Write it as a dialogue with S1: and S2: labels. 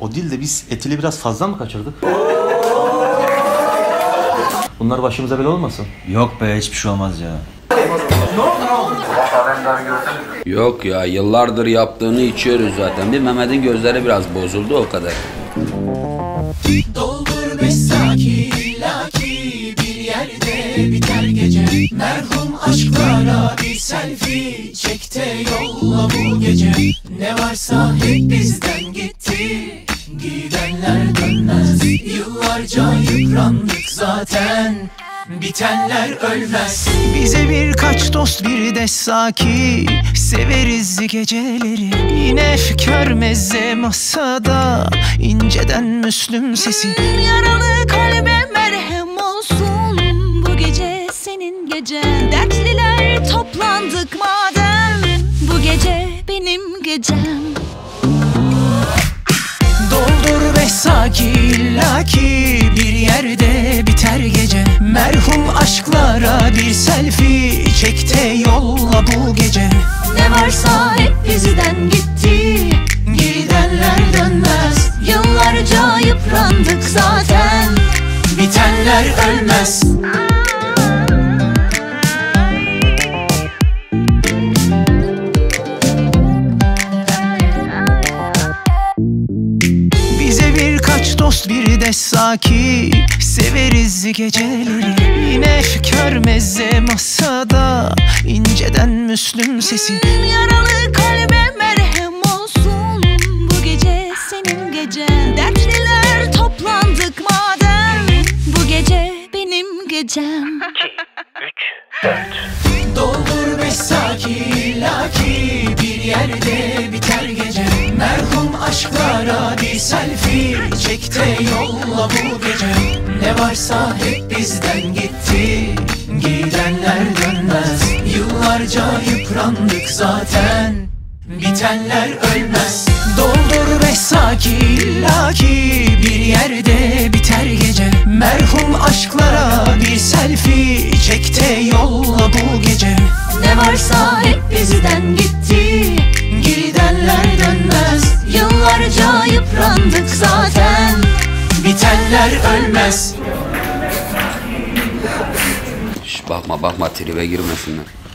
S1: O değil de biz etili biraz fazla mı kaçırdık? Bunlar başımıza bela olmasın?
S2: Yok be, hiçbir şey olmaz ya.
S3: Yok ya, yıllardır yaptığını içiyoruz zaten. Bir Mehmet'in gözleri biraz bozuldu, o kadar.
S4: Doldur besaki laki bir yerde biter gece. Merhum aşklara bir selfie çek de yolla bu gece. Ne varsa hep bizden gitti, gidenler dönmez. Yıllarca yıprandık zaten, bitenler ölmez. Bize birkaç dost bir de saki, severiz geceleri. Yine efkar mezze masada, inceden Müslüm sesi.
S5: Yaralı kalbe merhem olsun, bu gece senin gecen. Dertliler toplandık madem, bu gece benim gecem.
S4: Doldur ve saki illaki bir yerde biter gece. Merhum aşklara bir selfie çek de yolla bu gece.
S5: Ne varsa hep bizden gitti,
S4: Gidenler dönmez,
S5: yıllarca yıprandık zaten,
S4: bitenler ölmez. Bize birkaç dost bir de saki, severiz geceleri. Yine efkar mezze masada, inceden Müslüm sesi.
S5: Yaralı kalbe merhem olsun, bu gece senin gecen. Dertliler toplandık madem, bu gece benim gecem.
S4: Doldur ve saki laki bir yerde biter gece. Merhum aşklara bir selfie çek de yolla bu gece. Ne varsa hep bizden gitti, gidenler dönmez. Yıllarca yıprandık zaten, bitenler ölmez. Doldur ve saki laki bir yerde biter gece. Merhum aşklara bir selfie çek de yolla bu gece.
S5: Ne varsa hep bizden gitti,
S4: Gidenler dönmez,
S5: yıllarca yıprandık zaten,
S4: bitenler ölmez.
S3: Şş, bakma tribe girmesinler.